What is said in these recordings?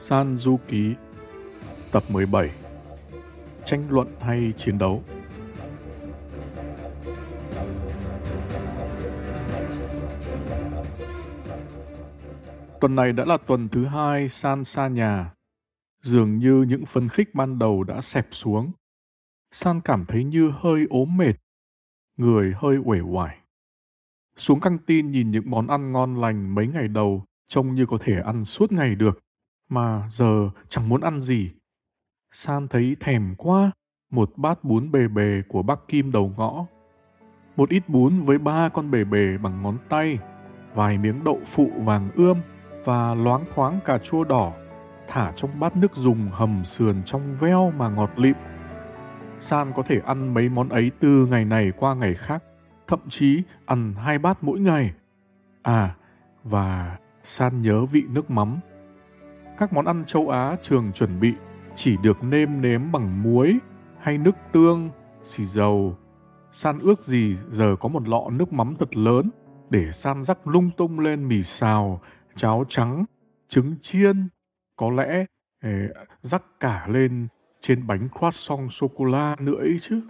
San Du Ký tập 17. Tranh luận hay chiến đấu? Tuần này đã là tuần thứ 2 San xa nhà. Dường như những phấn khích ban đầu đã xẹp xuống. San cảm thấy như hơi ốm mệt, người hơi uể oải. Xuống căng tin nhìn những món ăn ngon lành mấy ngày đầu trông như có thể ăn suốt ngày được, mà giờ chẳng muốn ăn gì. San thấy thèm quá, một bát bún bề bề của bác Kim đầu ngõ. Một ít bún với 3 con bề bề bằng ngón tay, vài miếng đậu phụ vàng ươm và loáng thoáng cà chua đỏ, thả trong bát nước dùng hầm sườn trong veo mà ngọt lịm. San có thể ăn mấy món ấy từ ngày này qua ngày khác, thậm chí ăn 2 bát mỗi ngày. Và San nhớ vị nước mắm. Các món ăn châu Á trường chuẩn bị chỉ được nêm nếm bằng muối hay nước tương, xì dầu. San ước gì giờ có một lọ nước mắm thật lớn để San rắc lung tung lên mì xào, cháo trắng, trứng chiên. Có lẽ rắc cả lên trên bánh croissant sô-cô-la nữa ấy chứ.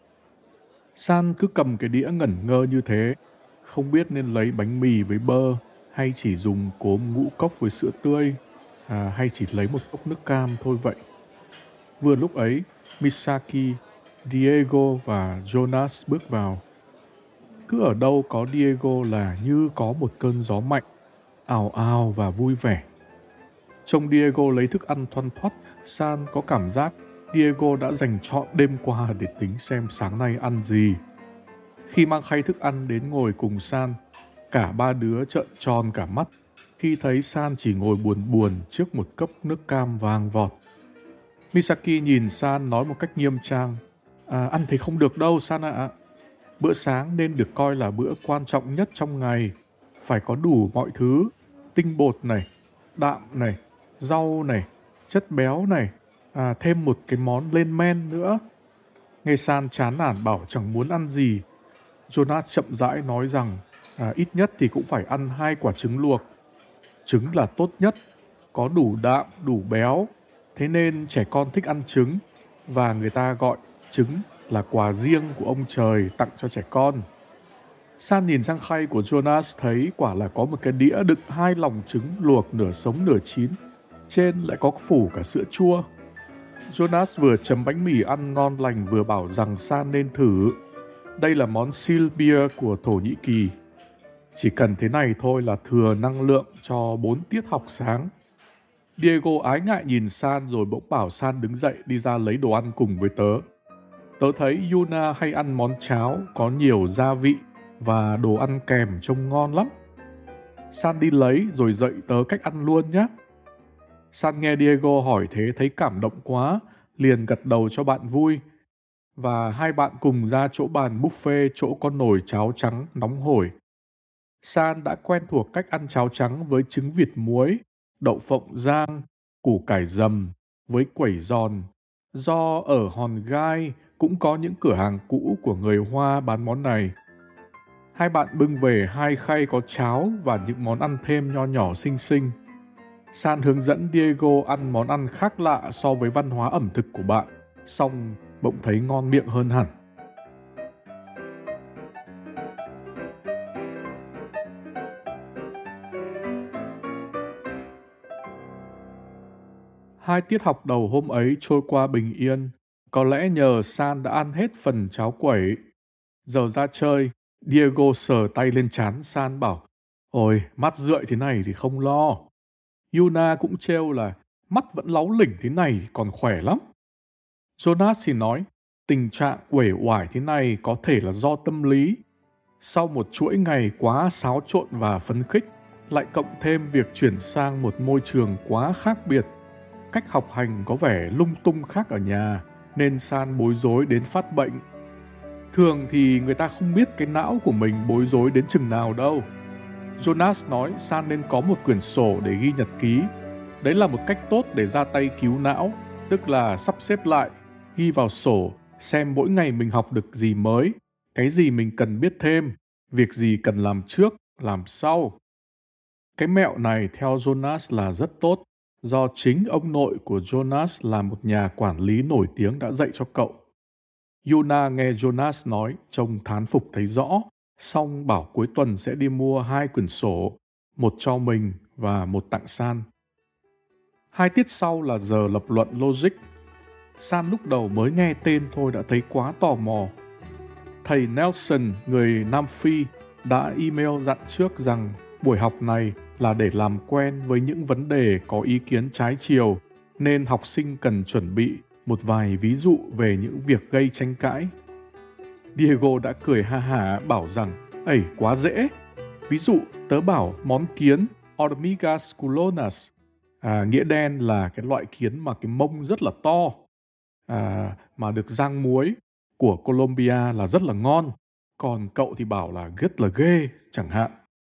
San cứ cầm cái đĩa ngẩn ngơ như thế, không biết nên lấy bánh mì với bơ hay chỉ dùng cốm ngũ cốc với sữa tươi, hay chỉ lấy một cốc nước cam thôi vậy. Vừa lúc ấy, Misaki, Diego và Jonas bước vào. Cứ ở đâu có Diego là như có một cơn gió mạnh, ào ào và vui vẻ. Trông Diego lấy thức ăn thoăn thoắt, San có cảm giác Diego đã dành trọn đêm qua để tính xem sáng nay ăn gì. Khi mang khay thức ăn đến ngồi cùng San, cả ba đứa trợn tròn cả mắt khi thấy San chỉ ngồi buồn buồn trước một cốc nước cam vàng vọt. Misaki nhìn San nói một cách nghiêm trang, ăn thì không được đâu San ạ. Bữa sáng nên được coi là bữa quan trọng nhất trong ngày. Phải có đủ mọi thứ, tinh bột này, đạm này, rau này, chất béo này, thêm một cái món lên men nữa. Nghe San chán nản bảo chẳng muốn ăn gì, Jonas chậm rãi nói rằng ít nhất thì cũng phải ăn 2 quả trứng luộc. Trứng là tốt nhất, có đủ đạm, đủ béo. Thế nên trẻ con thích ăn trứng, và người ta gọi trứng là quà riêng của ông trời tặng cho trẻ con. San nhìn sang khay của Jonas thấy quả là có một cái đĩa đựng 2 lòng trứng luộc nửa sống nửa chín. Trên lại có phủ cả sữa chua. Jonas vừa chấm bánh mì ăn ngon lành vừa bảo rằng San nên thử. Đây là món silbia của Thổ Nhĩ Kỳ. Chỉ cần thế này thôi là thừa năng lượng cho 4 tiết học sáng. Diego ái ngại nhìn San rồi bỗng bảo San đứng dậy đi ra lấy đồ ăn cùng với tớ. Tớ thấy Yuna hay ăn món cháo có nhiều gia vị và đồ ăn kèm trông ngon lắm. San đi lấy rồi dạy tớ cách ăn luôn nhé. San nghe Diego hỏi thế thấy cảm động quá, liền gật đầu cho bạn vui. Và hai bạn cùng ra chỗ bàn buffet chỗ có nồi cháo trắng nóng hổi. San đã quen thuộc cách ăn cháo trắng với trứng vịt muối, đậu phộng rang, củ cải dầm với quẩy giòn. Do ở Hòn Gai cũng có những cửa hàng cũ của người Hoa bán món này. Hai bạn bưng về 2 khay có cháo và những món ăn thêm nho nhỏ xinh xinh. San hướng dẫn Diego ăn món ăn khác lạ so với văn hóa ẩm thực của bạn, xong bỗng thấy ngon miệng hơn hẳn. Hai tiết học đầu hôm ấy trôi qua bình yên, có lẽ nhờ San đã ăn hết phần cháo quẩy. Giờ ra chơi, Diego sờ tay lên trán San bảo, ôi, mắt rượi thế này thì không lo. Yuna cũng trêu là mắt vẫn láu lỉnh thế này thì còn khỏe lắm. Jonas thì nói, tình trạng uể oải thế này có thể là do tâm lý. Sau một chuỗi ngày quá xáo trộn và phấn khích, lại cộng thêm việc chuyển sang một môi trường quá khác biệt. Cách học hành có vẻ lung tung khác ở nhà, nên San bối rối đến phát bệnh. Thường thì người ta không biết cái não của mình bối rối đến chừng nào đâu. Jonas nói San nên có một quyển sổ để ghi nhật ký. Đấy là một cách tốt để ra tay cứu não, tức là sắp xếp lại, ghi vào sổ, xem mỗi ngày mình học được gì mới, cái gì mình cần biết thêm, việc gì cần làm trước, làm sau. Cái mẹo này theo Jonas là rất tốt, do chính ông nội của Jonas là một nhà quản lý nổi tiếng đã dạy cho cậu. Yuna nghe Jonas nói trông thán phục thấy rõ, xong bảo cuối tuần sẽ đi mua 2 quyển sổ, một cho mình và một tặng San. 2 tiết sau là giờ lập luận logic. San lúc đầu mới nghe tên thôi đã thấy quá tò mò. Thầy Nelson, người Nam Phi, đã email dặn trước rằng buổi học này là để làm quen với những vấn đề có ý kiến trái chiều, nên học sinh cần chuẩn bị một vài ví dụ về những việc gây tranh cãi. Diego đã cười ha hả bảo rằng, "Ây, quá dễ. Ví dụ, tớ bảo món kiến Hormigas culonas, nghĩa đen là cái loại kiến mà cái mông rất là to, mà được rang muối, của Colombia là rất là ngon. Còn cậu thì bảo là rất là ghê, chẳng hạn."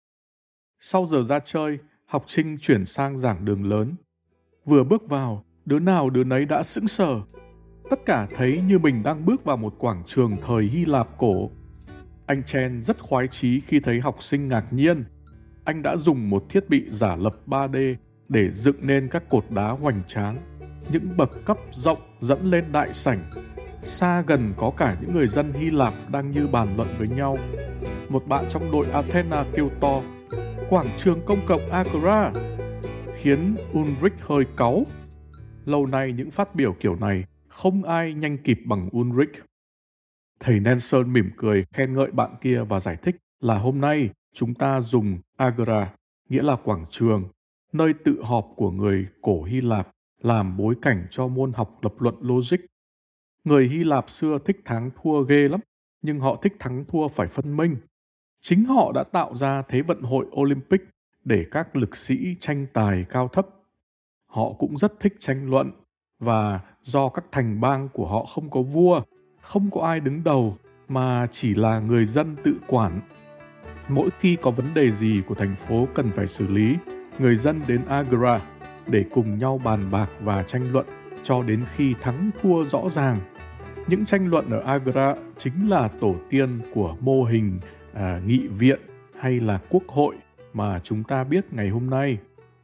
Sau giờ ra chơi, học sinh chuyển sang giảng đường lớn. Vừa bước vào, đứa nào đứa nấy đã sững sờ. Tất cả thấy như mình đang bước vào một quảng trường thời Hy Lạp cổ. Anh Chen rất khoái chí khi thấy học sinh ngạc nhiên. Anh đã dùng một thiết bị giả lập 3D để dựng nên các cột đá hoành tráng, những bậc cấp rộng dẫn lên đại sảnh. Xa gần có cả những người dân Hy Lạp đang như bàn luận với nhau. Một bạn trong đội Athena kêu to, "Quảng trường công cộng Agora!" khiến Ulrich hơi cáu. Lâu nay những phát biểu kiểu này không ai nhanh kịp bằng Ulrich. Thầy Nelson mỉm cười khen ngợi bạn kia và giải thích là hôm nay chúng ta dùng Agora, nghĩa là quảng trường, nơi tự họp của người cổ Hy Lạp, làm bối cảnh cho môn học lập luận logic. Người Hy Lạp xưa thích thắng thua ghê lắm, nhưng họ thích thắng thua phải phân minh. Chính họ đã tạo ra Thế vận hội Olympic để các lực sĩ tranh tài cao thấp. Họ cũng rất thích tranh luận, và do các thành bang của họ không có vua, không có ai đứng đầu, mà chỉ là người dân tự quản. Mỗi khi có vấn đề gì của thành phố cần phải xử lý, người dân đến Agora để cùng nhau bàn bạc và tranh luận cho đến khi thắng thua rõ ràng. Những tranh luận ở Agora chính là tổ tiên của mô hình nghị viện hay là quốc hội mà chúng ta biết ngày hôm nay.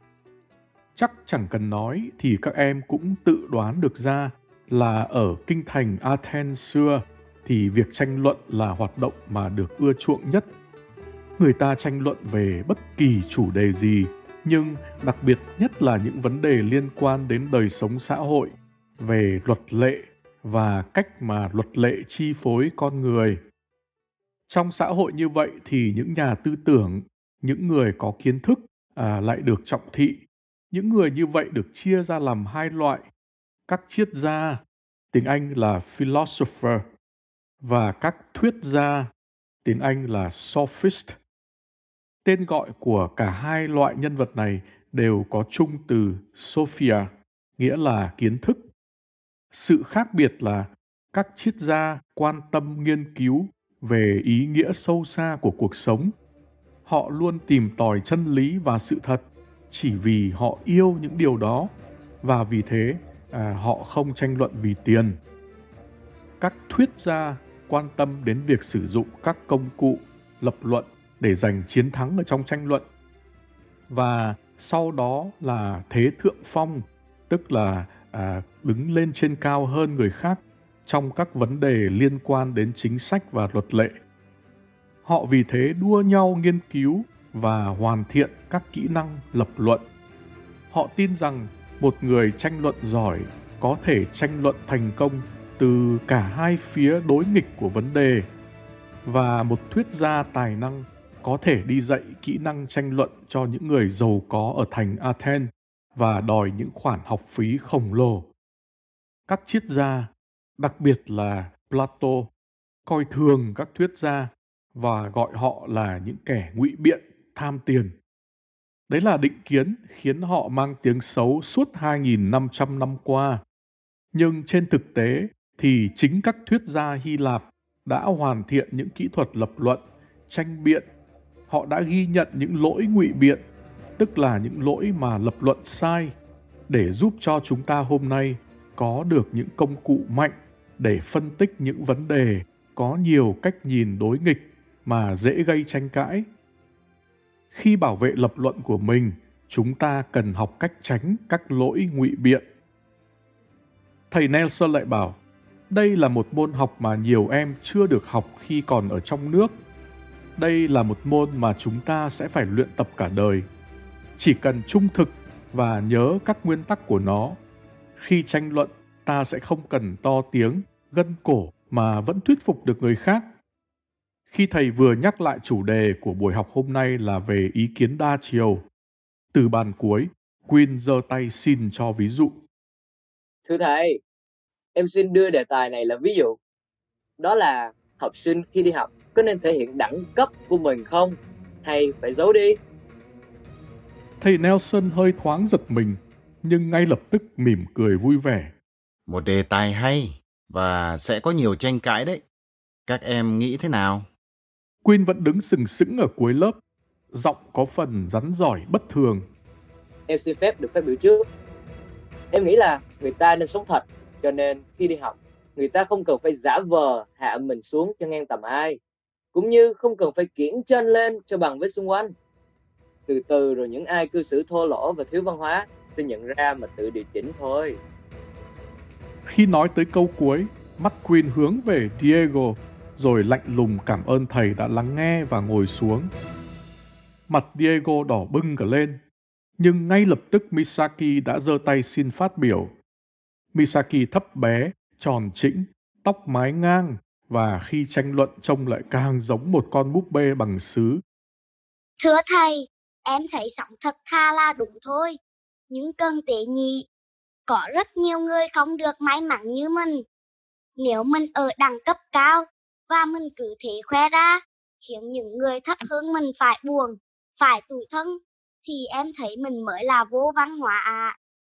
Chắc chẳng cần nói thì các em cũng tự đoán được ra là ở kinh thành Athens xưa thì việc tranh luận là hoạt động mà được ưa chuộng nhất. Người ta tranh luận về bất kỳ chủ đề gì, nhưng đặc biệt nhất là những vấn đề liên quan đến đời sống xã hội, về luật lệ và cách mà luật lệ chi phối con người. Trong xã hội như vậy thì những nhà tư tưởng, những người có kiến thức lại được trọng thị. Những người như vậy được chia ra làm 2 loại: các triết gia, tiếng Anh là philosopher, và các thuyết gia, tiếng Anh là sophist. Tên gọi của cả 2 loại nhân vật này đều có chung từ sophia, nghĩa là kiến thức. Sự khác biệt là các triết gia quan tâm nghiên cứu về ý nghĩa sâu xa của cuộc sống. Họ luôn tìm tòi chân lý và sự thật chỉ vì họ yêu những điều đó, và vì thế họ không tranh luận vì tiền. Các thuyết gia quan tâm đến việc sử dụng các công cụ lập luận để giành chiến thắng ở trong tranh luận. Và sau đó là thế thượng phong, tức là đứng lên trên cao hơn người khác trong các vấn đề liên quan đến chính sách và luật lệ. Họ vì thế đua nhau nghiên cứu và hoàn thiện các kỹ năng lập luận. Họ tin rằng một người tranh luận giỏi có thể tranh luận thành công từ cả 2 phía đối nghịch của vấn đề, và một thuyết gia tài năng có thể đi dạy kỹ năng tranh luận cho những người giàu có ở thành Athens và đòi những khoản học phí khổng lồ. Các triết gia, đặc biệt là Plato, coi thường các thuyết gia và gọi họ là những kẻ ngụy biện, tham tiền. Đấy là định kiến khiến họ mang tiếng xấu suốt 2.500 năm qua. Nhưng trên thực tế thì chính các thuyết gia Hy Lạp đã hoàn thiện những kỹ thuật lập luận, tranh biện. Họ đã ghi nhận những lỗi ngụy biện, tức là những lỗi mà lập luận sai, để giúp cho chúng ta hôm nay có được những công cụ mạnh để phân tích những vấn đề có nhiều cách nhìn đối nghịch mà dễ gây tranh cãi. Khi bảo vệ lập luận của mình, Chúng ta cần học cách tránh các lỗi ngụy biện. Thầy Nelson lại bảo, đây là một môn học mà nhiều em chưa được học khi còn ở trong nước. Đây là một môn mà chúng ta sẽ phải luyện tập cả đời. Chỉ cần trung thực và nhớ các nguyên tắc của nó. Khi tranh luận, ta sẽ không cần to tiếng, gân cổ mà vẫn thuyết phục được người khác. Khi thầy vừa nhắc lại chủ đề của buổi học hôm nay là về ý kiến đa chiều, từ bàn cuối, Queen giơ tay xin cho ví dụ. Thưa thầy, em xin đưa đề tài này là ví dụ. Đó là học sinh khi đi học có nên thể hiện đẳng cấp của mình không? Hay phải giấu đi? Thầy Nelson hơi thoáng giật mình, nhưng ngay lập tức mỉm cười vui vẻ. Một đề tài hay và sẽ có nhiều tranh cãi đấy. Các em nghĩ thế nào? Queen vẫn đứng sừng sững ở cuối lớp, giọng có phần rắn rỏi bất thường. Em xin phép được phát biểu trước. Em nghĩ là người ta nên sống thật, cho nên khi đi học, người ta không cần phải giả vờ hạ mình xuống cho ngang tầm ai, cũng như không cần phải kiễng chân lên cho bằng với xung quanh. Từ từ rồi những ai cư xử thô lỗ và thiếu văn hóa sẽ nhận ra mà tự điều chỉnh thôi. Khi nói tới câu cuối, mắt Queen hướng về Diego, rồi lạnh lùng cảm ơn thầy đã lắng nghe và ngồi xuống. Mặt Diego đỏ bừng cả lên, nhưng ngay lập tức Misaki đã giơ tay xin phát biểu. Misaki thấp bé, tròn trĩnh, tóc mái ngang, và khi tranh luận trông lại càng giống một con búp bê bằng sứ. Thưa thầy, em thấy sống thật thà là đúng thôi. Nhưng cần tế nhị, có rất nhiều người không được may mắn như mình. Nếu mình ở đẳng cấp cao và mình cứ thế khoe ra, khiến những người thấp hơn mình phải buồn, phải tủi thân, thì em thấy mình mới là vô văn hóa ạ.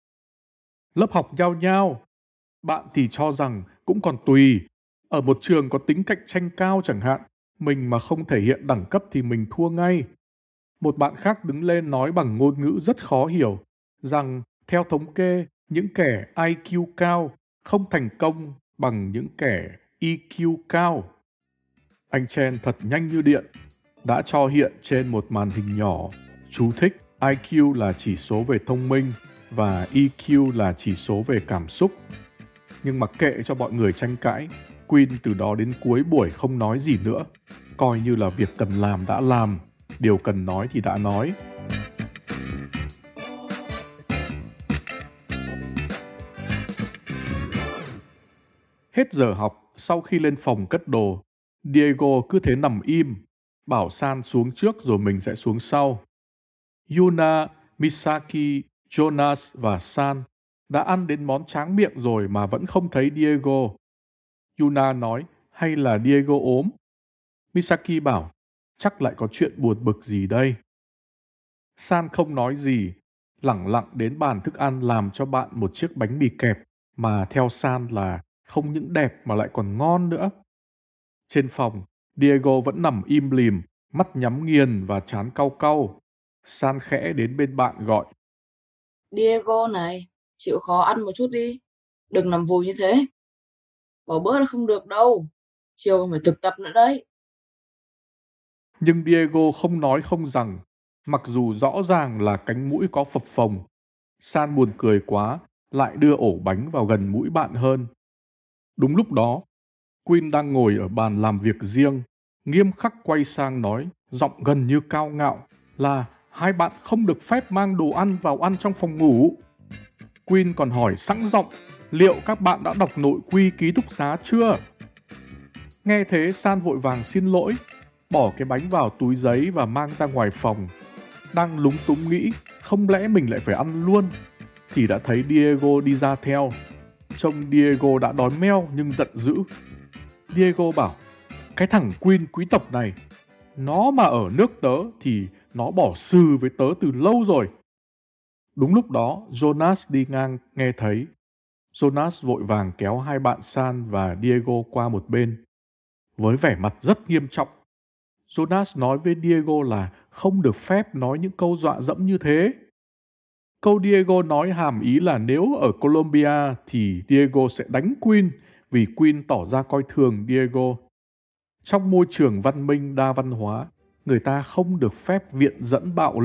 Lớp học nhao nhao. Bạn thì cho rằng cũng còn tùy. Ở một trường có tính cạnh tranh cao chẳng hạn, mình mà không thể hiện đẳng cấp thì mình thua ngay. Một bạn khác đứng lên nói bằng ngôn ngữ rất khó hiểu, rằng theo thống kê, những kẻ IQ cao không thành công bằng những kẻ EQ cao. Anh Chen thật nhanh như điện, đã cho hiện trên một màn hình nhỏ, chú thích IQ là chỉ số về thông minh và EQ là chỉ số về cảm xúc. Nhưng mặc kệ cho mọi người tranh cãi, Queen từ đó đến cuối buổi không nói gì nữa, coi như là việc cần làm đã làm, điều cần nói thì đã nói. Hết giờ học, sau khi lên phòng cất đồ, Diego cứ thế nằm im, bảo San xuống trước rồi mình sẽ xuống sau. Yuna, Misaki, Jonas và San đã ăn đến món tráng miệng rồi mà vẫn không thấy Diego. Yuna nói, hay là Diego ốm? Misaki bảo, chắc lại có chuyện buồn bực gì đây. San không nói gì, lẳng lặng đến bàn thức ăn làm cho bạn một chiếc bánh mì kẹp mà theo San là không những đẹp mà lại còn ngon nữa. Trên phòng, Diego vẫn nằm im lìm, mắt nhắm nghiền và trán cau cau. San khẽ đến bên bạn gọi. Diego này, chịu khó ăn một chút đi. Đừng nằm vùi như thế. Bỏ bữa là không được đâu. Chiều còn phải thực tập nữa đấy. Nhưng Diego không nói không rằng, mặc dù rõ ràng là cánh mũi có phập phồng. San buồn cười quá, lại đưa ổ bánh vào gần mũi bạn hơn. Đúng lúc đó, Queen đang ngồi ở bàn làm việc riêng, nghiêm khắc quay sang nói, giọng gần như cao ngạo, là hai bạn không được phép mang đồ ăn vào ăn trong phòng ngủ. Queen còn hỏi sẵn giọng, liệu các bạn đã đọc nội quy ký túc xá chưa? Nghe thế San vội vàng xin lỗi, bỏ cái bánh vào túi giấy và mang ra ngoài phòng. Đang lúng túng nghĩ, không lẽ mình lại phải ăn luôn? Thì đã thấy Diego đi ra theo. Trông Diego đã đói meo nhưng giận dữ. Diego bảo, cái thằng Queen quý tộc này, nó mà ở nước tớ thì nó bỏ xừ với tớ từ lâu rồi. Đúng lúc đó, Jonas đi ngang nghe thấy. Jonas vội vàng kéo hai bạn San và Diego qua một bên. Với vẻ mặt rất nghiêm trọng, Jonas nói với Diego là không được phép nói những câu dọa dẫm như thế. Câu Diego nói hàm ý là nếu ở Colombia thì Diego sẽ đánh Queen vì Queen tỏ ra coi thường Diego. Trong môi trường văn minh đa văn hóa, người ta không được phép viện dẫn bạo lực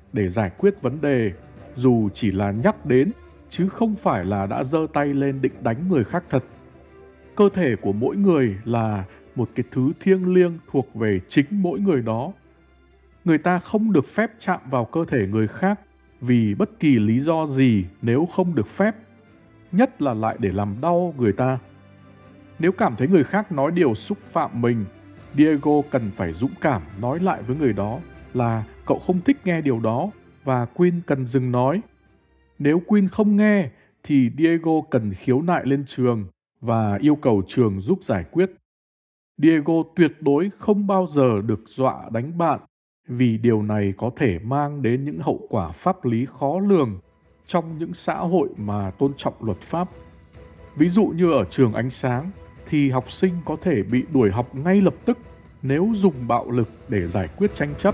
để giải quyết vấn đề, dù chỉ là nhắc đến, chứ không phải là đã giơ tay lên định đánh người khác thật. Cơ thể của mỗi người là một cái thứ thiêng liêng thuộc về chính mỗi người đó. Người ta không được phép chạm vào cơ thể người khác vì bất kỳ lý do gì nếu không được phép, nhất là lại để làm đau người ta. Nếu cảm thấy người khác nói điều xúc phạm mình, Diego cần phải dũng cảm nói lại với người đó là cậu không thích nghe điều đó và Queen cần dừng nói. Nếu Queen không nghe thì Diego cần khiếu nại lên trường và yêu cầu trường giúp giải quyết. Diego tuyệt đối không bao giờ được dọa đánh bạn vì điều này có thể mang đến những hậu quả pháp lý khó lường trong những xã hội mà tôn trọng luật pháp. Ví dụ như ở trường ánh sáng thì học sinh có thể bị đuổi học ngay lập tức nếu dùng bạo lực để giải quyết tranh chấp.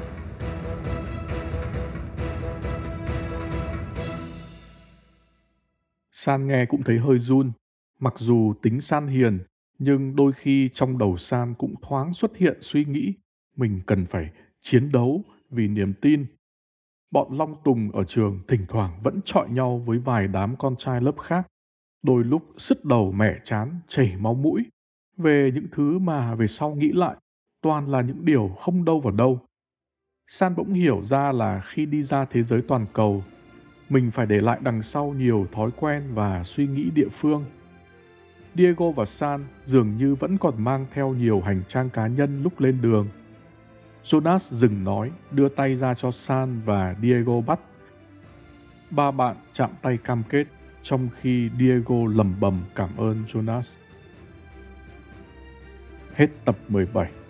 San nghe cũng thấy hơi run. Mặc dù tính San hiền, nhưng đôi khi trong đầu San cũng thoáng xuất hiện suy nghĩ mình cần phải chiến đấu vì niềm tin. Bọn Long Tùng ở trường thỉnh thoảng vẫn chọi nhau với vài đám con trai lớp khác, đôi lúc sứt đầu mẻ trán, chảy máu mũi, về những thứ mà về sau nghĩ lại toàn là những điều không đâu vào đâu. San bỗng hiểu ra là khi đi ra thế giới toàn cầu, mình phải để lại đằng sau nhiều thói quen và suy nghĩ địa phương. Diego và San dường như vẫn còn mang theo nhiều hành trang cá nhân lúc lên đường. Jonas dừng nói, đưa tay ra cho San và Diego bắt. Ba bạn chạm tay cam kết, trong khi Diego lẩm bẩm cảm ơn Jonas. Hết tập 17.